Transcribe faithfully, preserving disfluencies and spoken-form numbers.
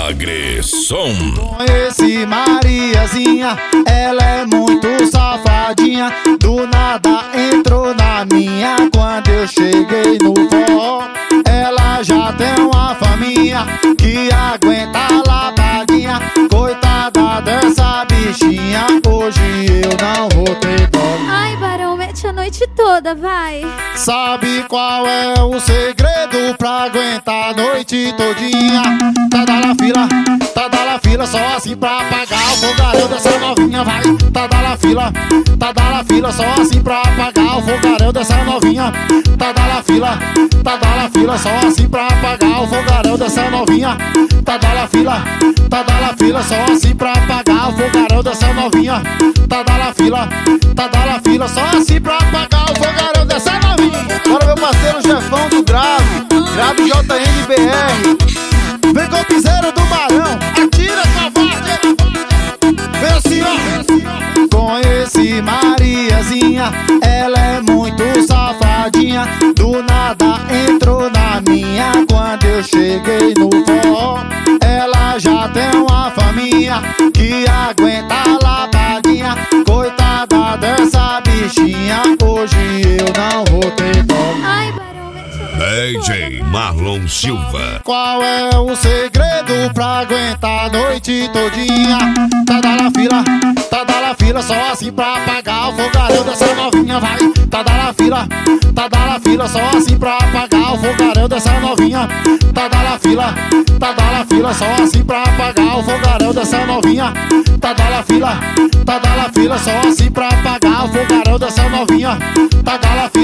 Agressom. Conheci Mariazinha, ela é muito safadinha. Do nada entrou na minha quando eu cheguei no forró. Ela já tem uma faminha que aguenta a lavadinha. Coitada dessa bichinha, hoje eu não vou ter dó. Ai, Barão, mete a noite toda, vai. Sabe qual é o segredo pra aguentar a noite todinha? Tá da la fila, tá da la fila, só assim pra apagar o fogaréu dessa novinha, vai. Tá da la fila, tá da la fila, só assim pra apagar o fogaréu dessa novinha. Tá da la fila, tá da la fila, só assim pra apagar o fogaréu dessa novinha. Tá da la fila, tá da la fila, só assim pra apagar o fogaréu dessa novinha. Tá da la fila, tá da la fila, só assim pra apagar o fogaréu dessa novinha. Bora, meu parceiro Jefão do Grave, Grave J N B R. Vem com o piseiro do Barão, atira covarde. Vem assim, ó. Conheci Mariazinha, ela é muito safadinha. Do nada entrou na minha quando eu cheguei no forró. Ela já tem uma faminha que aguenta a lavadinha. Coitada dessa bichinha, hoje eu não vou ter dó. Ai, Barão, mete a D noite J toda, Marlon Silva. Qual é o segredo pra aguentar a noite todinha? Tá da la fila, tá da la fila, só assim pra apagar o fogaréu dessa novinha, vai. Tá da la fila, tá da la fila, só assim pra apagar o fogaréu dessa novinha. Tá da la fila, tá da la fila, só assim pra apagar o fogaréu dessa novinha. Tá da la fila, tá da la fila, só assim pra apagar o fogaréu dessa novinha. Tá da la fila.